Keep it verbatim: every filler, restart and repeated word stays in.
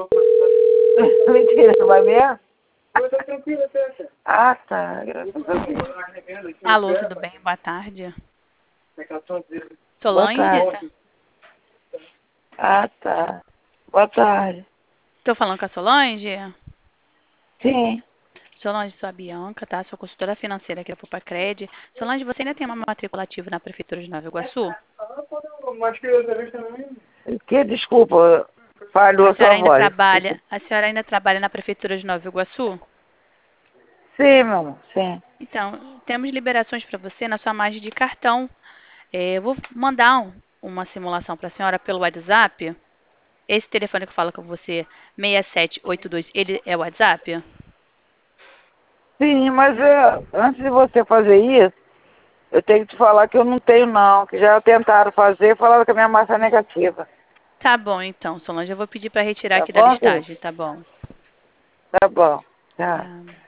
Mentira, não vai mesmo? Ah, tá. Graças a Deus. Alô, tudo bem? Boa tarde. Boa Solange? tarde. Ah, tá. Boa tarde. Estou falando com a Solange? Sim. Solange, sou a Bianca, tá? Sou consultora financeira aqui da Popacred. Solange, você ainda tem uma matrícula ativa na Prefeitura de Nova Iguaçu? Que desculpa, falhou A a senhora sua ainda voz. trabalha, a senhora ainda trabalha na Prefeitura de Nova Iguaçu? Sim, meu amor, sim. Então, temos liberações para você na sua margem de cartão. É, eu vou mandar um- uma simulação para a senhora pelo WhatsApp. Esse telefone que eu falo com você, seis sete oito dois, ele é o WhatsApp? Sim, mas é, antes de você fazer isso, eu tenho que te falar que eu não tenho não, que já tentaram fazer, falaram que a minha massa é negativa. Tá bom, então, Solange, eu vou pedir para retirar Tá aqui da bom, querido? listagem, tá bom? Tá bom. Tá. Tá.